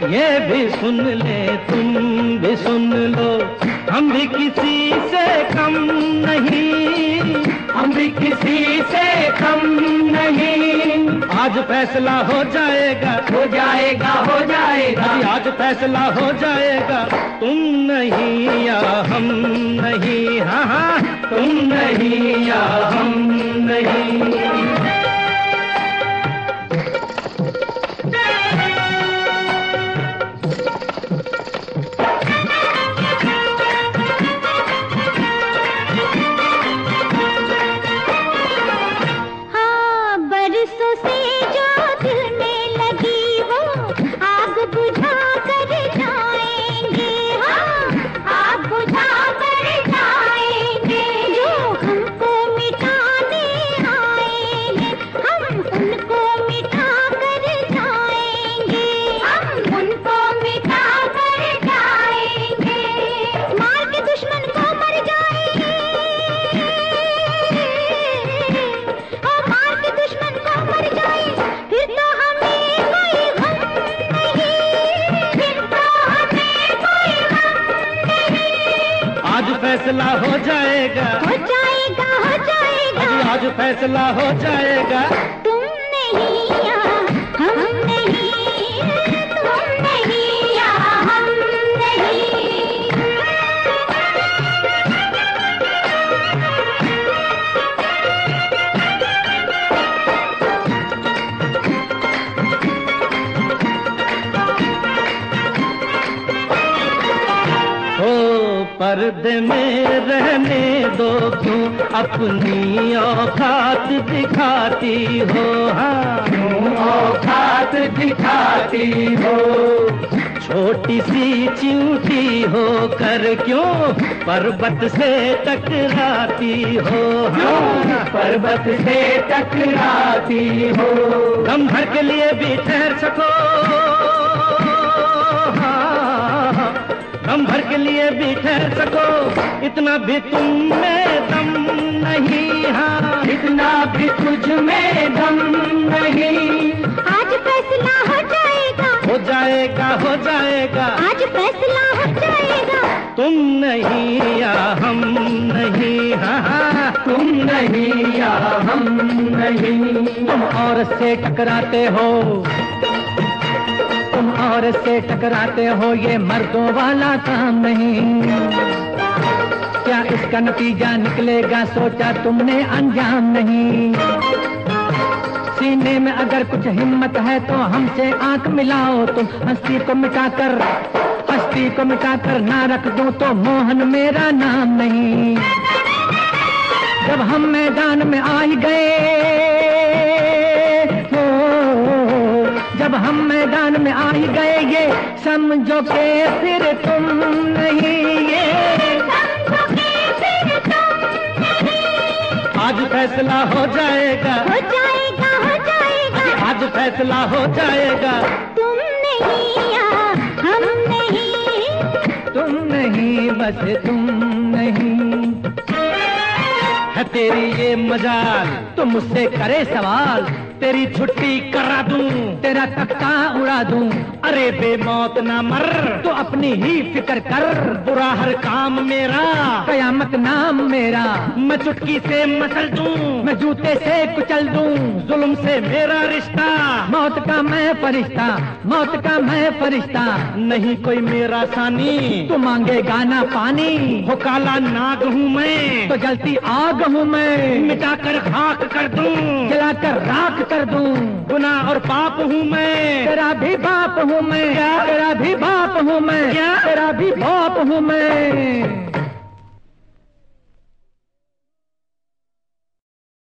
ये भी सुन ले, तुम भी सुन लो, हम भी किसी से कम नहीं, हम भी किसी से कम नहीं। आज फैसला हो जाएगा, हो जाएगा, हो जाएगा, आज फैसला हो जाएगा। तुम नहीं या हम नहीं, हाँ हाँ, तुम नहीं या हम नहीं। फैसला हो जाएगा, हो जाएगा, हो जाएगा, आज फैसला हो जाएगा। तुम नहीं या हम नहीं, तुम नहीं या हम नहीं। पर्दे में रहने दो, क्यों अपनी औकात दिखाती हो, हाँ क्यों औकात दिखाती हो। छोटी सी चिंटी हो कर क्यों पर्वत से टकराती हो, हाँ पर्वत से टकराती हो। दम भर के लिए भी ठहर सको, दम भर के लिए भी ठहर सको, इतना भी तुम में दम नहीं, हाँ इतना भी तुझ में दम नहीं। आज फैसला हो जाएगा, हो जाएगा, हो जाएगा, आज फैसला हो जाएगा। तुम नहीं या हम नहीं, हाँ हाँ, तुम नहीं या हम नहीं। तुम औरत से टकराते हो, तुम औरत से टकराते हो, ये मर्दों वाला काम नहीं। क्या इसका नतीजा निकलेगा सोचा तुमने, अंजाम नहीं। सीने में अगर कुछ हिम्मत है तो हमसे आंख मिलाओ तुम। हस्ती को मिटाकर, हस्ती को मिटाकर ना रख दूं तो मोहन मेरा नाम नहीं। जब हम मैदान में आ ही गए, जब हम मैदान में आ ही गए, ये समझो के फिर तुम नहीं, ये समझो के फिर तुम नहीं। आज फैसला हो जाएगा, हो जाएगा, हो जाएगा, आज फैसला हो जाएगा। तुम नहीं या हम नहीं, तुम नहीं, बस तुम नहीं। है तेरी ये मजाल तो मुझसे करे सवाल, तेरी छुट्टी करा दूं, तेरा तख्ता उड़ा दूं। अरे बेमौत ना मर, तो अपनी ही फिक्र कर। बुरा हर काम मेरा, कयामत नाम मेरा। मैं चुटकी से मसल दूं, मैं जूते से कुचल दूं। जुल्म से मेरा रिश्ता, मौत का मैं फरिश्ता, मौत का मैं फरिश्ता। नहीं कोई मेरा सानी, तू मांगेगा ना पानी। हो काला नाग हूँ मैं, तो जलती आग हूँ मैं। मिटाकर खाक कर दूं, जलाकर राख कर दूं। गुनाह और पाप हूँ मैं, तेरा भी बाप हूँ मैं, तेरा भी बाप हूँ मैं, तेरा भी बाप हूँ मैं।